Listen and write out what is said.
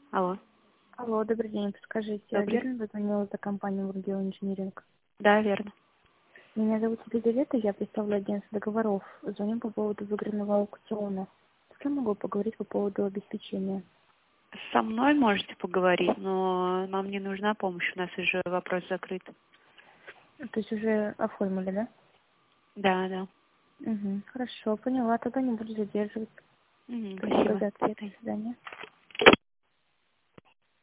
Алло. Алло, добрый день. Подскажите, Добрый. верно вы звонила за компанию Ургио Инжиниринг? Да, верно. Меня зовут Елизавета, я представляю агентство договоров. Звоню по поводу выигранного аукциона. С кем могу поговорить по поводу обеспечения? Со мной можете поговорить, но нам не нужна помощь, у нас уже вопрос закрыт. То есть уже оформили, да? Да, да. Угу. Хорошо, поняла. Тогда не буду задерживать. Спасибо Спасибо. за До ответ. свидания. До свидания.